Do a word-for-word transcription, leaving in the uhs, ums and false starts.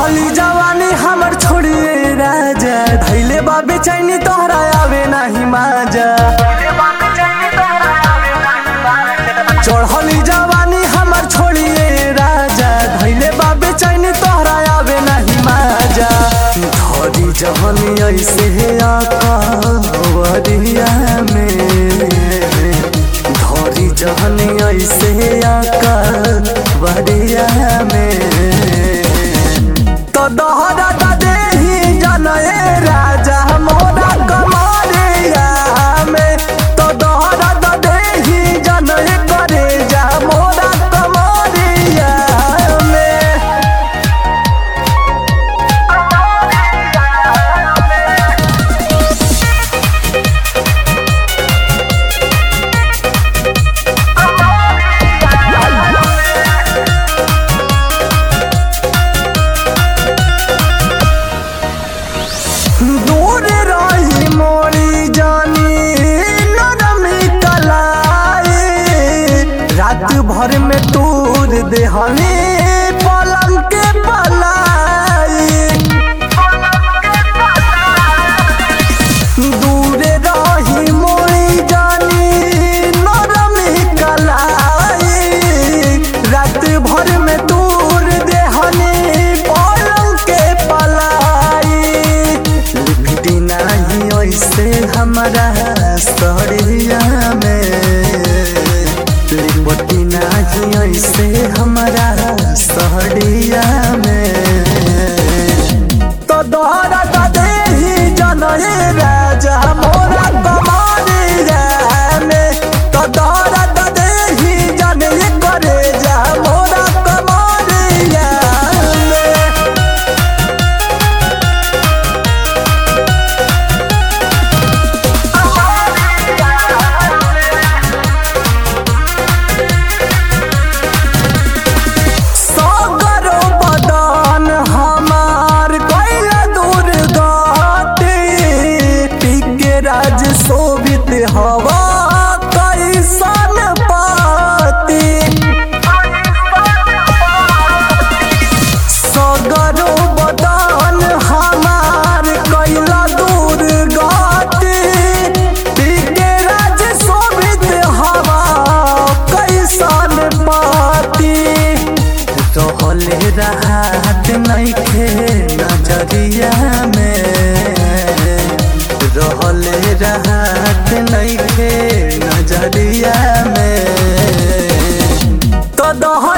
चढ़ली जवानी हमर छोड़िए राजा, धैले बा बेचैनी तोहरा आवे नाही माजा। चढ़ली जवानी हमर छोड़िए राजा, धैले बा बेचैनी तोहरा आवे नाही माजा। धरी जवानी ऐसे आकावरिया में, धरी जवानी ऐसे आकावरिया में, तो दोहरा दा देही जनए राजा मोरा कमरिया में, तो दोहरा दा देही जनए करे जा मोरा कमरिया में। दूर रही मोरी जानी नरमी कलाई, रात भर में तूर देहनी पलंग के पलाई। दूर रही मोरी जानी नरमी कलाई, रात भर में तूर देहनी पलंग के पलाई। नहीं ऐसे हमारा सड़िया में, लिपटी नहीं ऐसे हमारा सड़िया में, तो दोहरा दा देही जनए राजा मोरा कमरिया में, तो दोहरा दा देही जनए करे जा मोरा कमरिया में। राज शोभित हवा कैसन पाती, सगरो बदन हमार कैला दूर गाती, पीके राज शोभित हवा कैसन पाती। रहले राहत नइखे नजरिया में, रहले राहत नइखे नजरिया में, तो दोहरा